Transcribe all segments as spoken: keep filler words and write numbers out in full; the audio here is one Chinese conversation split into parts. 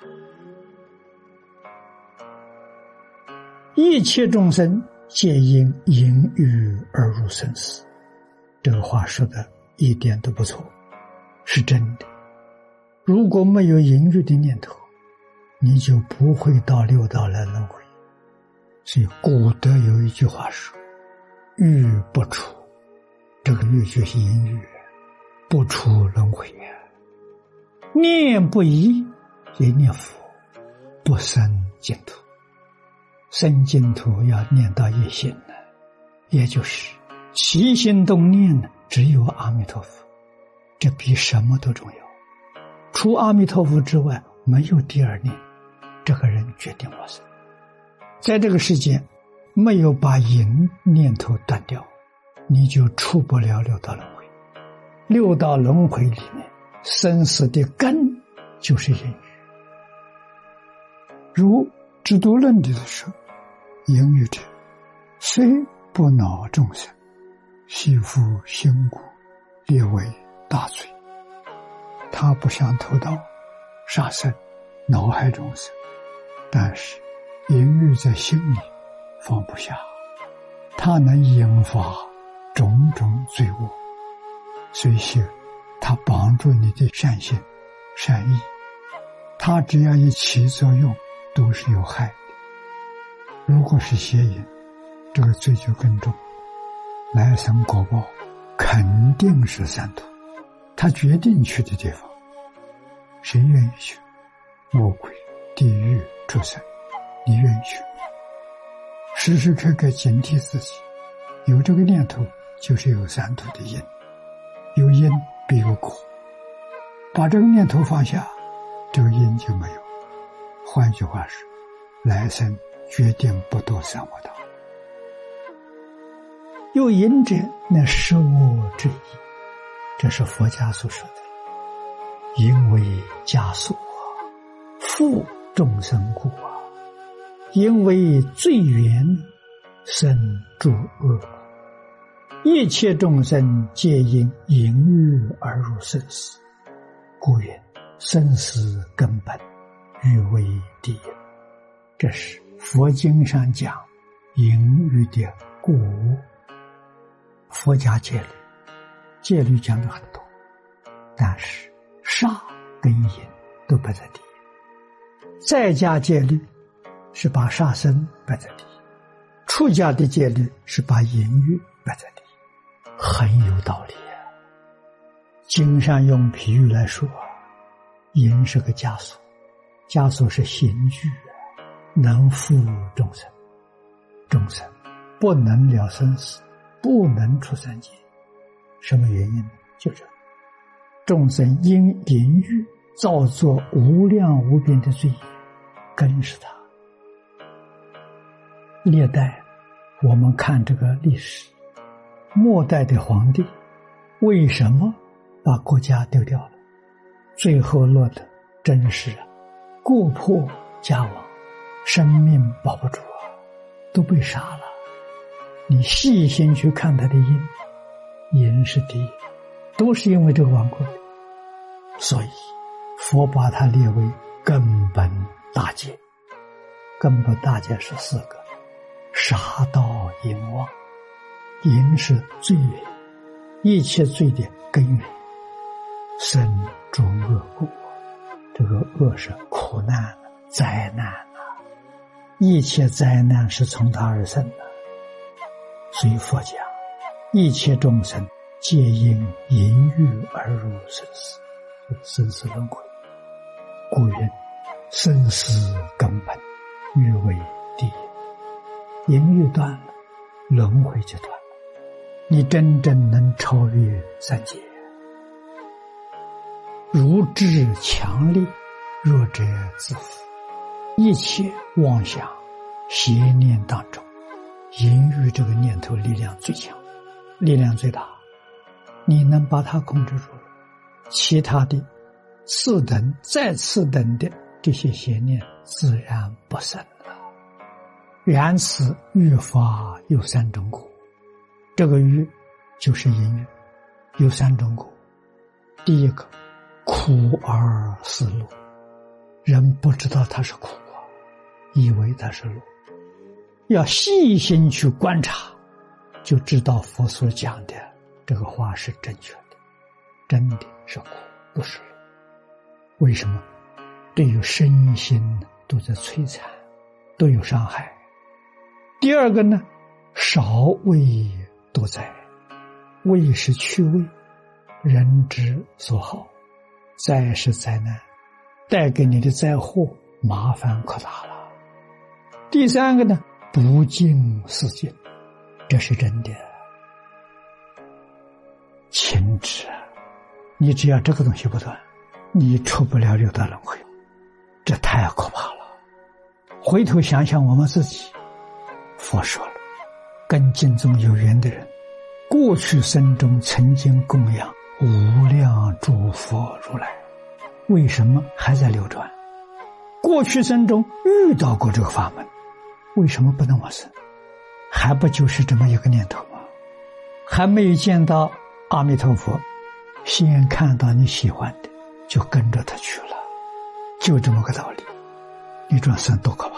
一切众生皆因淫欲而入生死。这个话说的一点都不错，是真的。如果没有淫欲的念头，你就不会到六道来轮回。所以古德有一句话说，欲不出，这个欲就是淫欲，不出轮回。念不移，也念佛，不生净土。生净土要念到一心呢，也就是起心动念呢，只有阿弥陀佛，这比什么都重要。除阿弥陀佛之外，没有第二念，这个人决定往生。在这个世间，没有把淫念头断掉，你就出不了六道轮回。六道轮回里面，生死的根就是淫欲。如制度论里的说，淫欲者，虽不恼众生，系缚心骨，列为大罪。他不想偷盗、杀生、恼害众生，但是淫欲在心里放不下，它能引发种种罪恶。虽是它帮助你的善心、善意，它只要一起作用，都是有害的。如果是邪淫，这个罪就更重，来生果报肯定是三途，他决定去的地方。谁愿意去？魔鬼、地狱、畜生，你愿意去？时时刻刻警惕自己，有这个念头就是有三途的因，有因必有果，把这个念头放下，这个因就没有。换句话说，来生决定不堕三恶道。有因者，乃是我之意，这是佛家所说的。因为枷锁啊，负众生故啊，因为罪缘生诸恶果，一切众生皆因淫欲而入生死，故曰生死根本，欲为第一。这是佛经上讲淫欲的果。佛家戒律，戒律讲了很多，但是杀跟淫都摆在第一。在家戒律是把杀生摆在第一，出家的戒律是把淫欲摆在第一，很有道理啊。经上用譬喻来说，淫是个枷锁，枷锁是刑具，能负众生，众生不能了生死，不能出三界。什么原因呢？就这，众生因淫欲造作无量无边的罪业，根是他。历代我们看这个历史，末代的皇帝为什么把国家丢掉了？最后落得真是国破家亡，生命保不住啊，都被杀了。你细心去看他的因，因是第一，都是因为这个顽固的。所以佛把它列为根本大戒。根本大戒是四个：杀盗淫妄。淫是罪缘，一切罪的根源，生诸恶果。这个恶是苦难、灾难啊，一切灾难是从它而生的。所以佛讲，一切众生皆因淫欲而入生死，生死轮回。故云生死根本，欲为第一。淫欲断了，轮回就断了，你真正能超越三界。如智强烈，弱者自负。一切妄想邪念当中，淫欲这个念头力量最强，力量最大，你能把它控制住了，其他的次等再次等的这些邪念自然不生了。然此欲法有三种果，这个欲就是淫欲，有三种果。第一个，苦而思路， 人不知道它是苦啊，以为它是乐。要细心去观察，就知道佛所讲的这个话是正确的，真的是苦，不是乐。为什么？对于身心都在摧残，都有伤害。第二个呢，少味多灾，味是趣味，人之所好，灾是灾难，带给你的灾祸麻烦可大了。第三个呢，不净四净，这是真的。情执，你只要这个东西不断，你出不了六道轮回，这太可怕了。回头想想我们自己，佛说了，跟经中有缘的人，过去生中曾经供养无量诸佛如来，为什么还在流转？过去生中遇到过这个法门，为什么不能往生？还不就是这么一个念头吗？还没有见到阿弥陀佛，先看到你喜欢的，就跟着他去了，就这么个道理。你转生多可怕！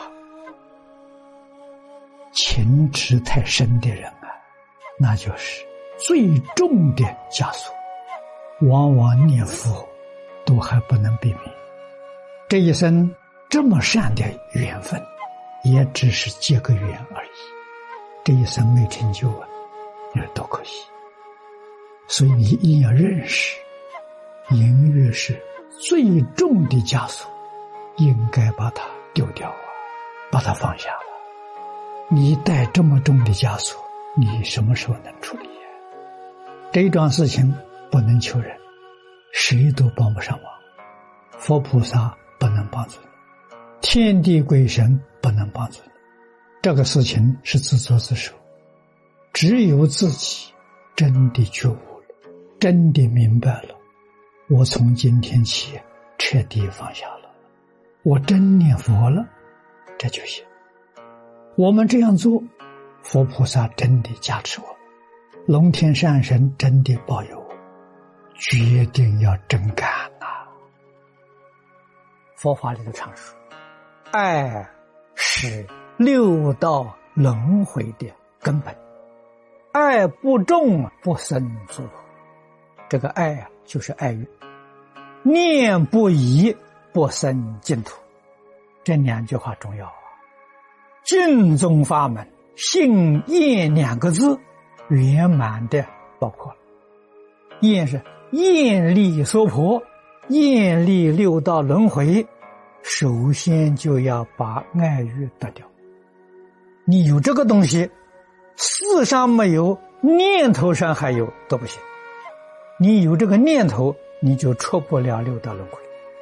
情执太深的人啊，那就是最重的枷锁，往往念佛都还不能避免。这一生这么善的缘分，也只是结个缘而已，这一生没成就啊，你说多可惜。所以你一定要认识，淫欲是最重的枷锁，应该把它丢掉啊，把它放下了。你带这么重的枷锁，你什么时候能处理啊？这桩事情不能求人，谁都帮不上忙，佛菩萨不能帮助你，天地鬼神不能帮助你，这个事情是自作自受。只有自己真的觉悟了，真的明白了，我从今天起彻底放下了，我真念佛了，这就行。我们这样做，佛菩萨真的加持我，龙天善神真的保佑我，决定要真干啊！佛法里的常说，爱是六道轮回的根本，爱不重不生诸苦。这个爱啊，就是爱欲，念不疑不生净土。这两句话重要啊！净宗法门信愿两个字圆满的包括了。愿是愿力娑婆，愿力六道轮回，首先就要把爱欲得掉。你有这个东西，事上没有，念头上还有都不行。你有这个念头，你就出不了六道轮回。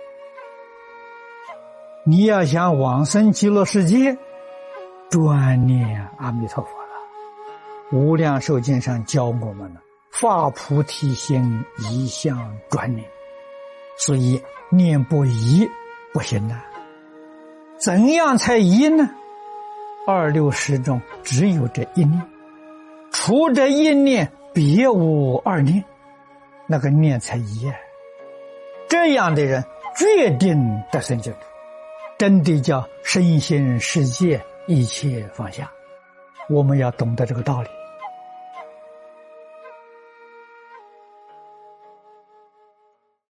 你要想往生极乐世界，专念阿弥陀佛了。无量寿经上教我们了，发菩提心，一向专念。所以念不疑不行啊。怎样才疑呢？二六时中只有这一念，除这一念别无二念，那个念才疑啊。这样的人决定得生净土，真的叫身心世界一切放下。我们要懂得这个道理。